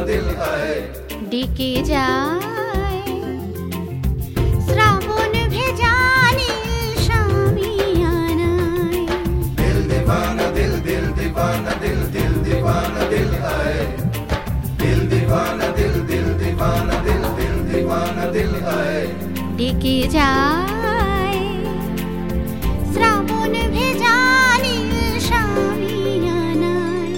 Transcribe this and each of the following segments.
ডেকে যায় শ্রাবণ ভেজা নীল শামিয়ানায়। दिल दीवाना दिल दिल दीवाना दिल दिल दीवाना दिल है, दिल दीवाना दिल दिल दीवाना दिल दिल दीवाना दिल है। ডেকে যায় শ্রাবণ ভেজা নীল শামিয়ানায়।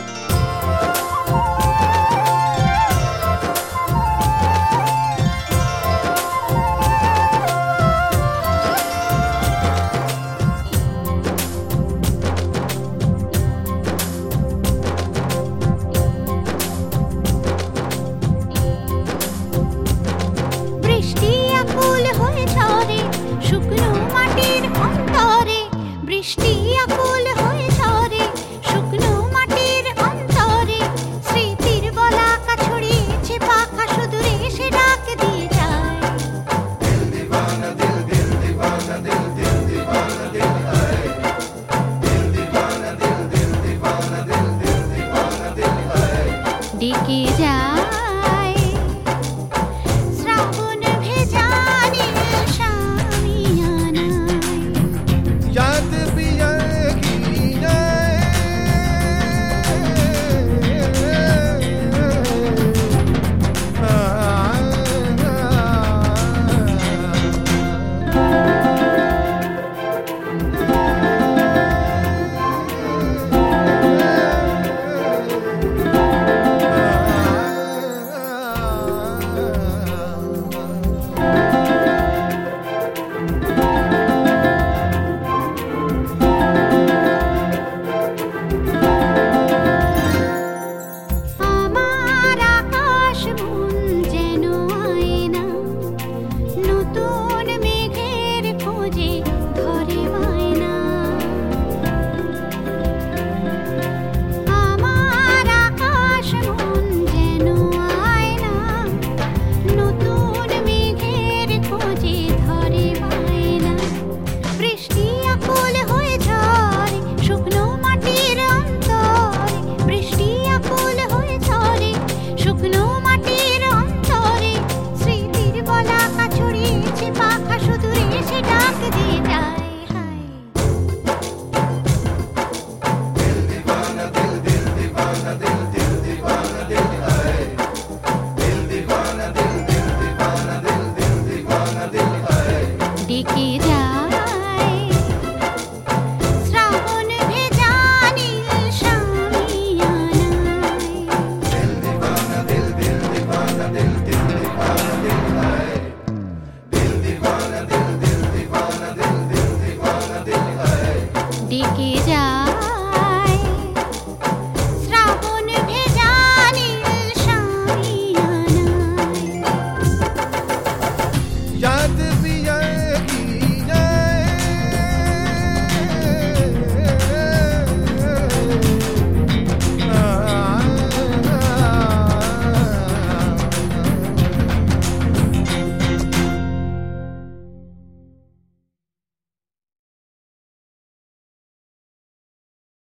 বৃষ্টি আকুল হয়ে ঝরে শুকনো মাটির অন্তরে, বৃষ্টি আকুল হয়ে ঝরে শুকনো মাটির অন্তরে। স্মৃতির বলাকা ছড়িয়েছে পাখা সুদূরে সে ডাক দিয়ে যায়। दिल दीवाना दिल दिल दीवाना दिल दिल दीवाना दिल है, दिल दीवाना दिल दिल दीवाना दिल दिल दीवाना दिल है। ডেকে যায়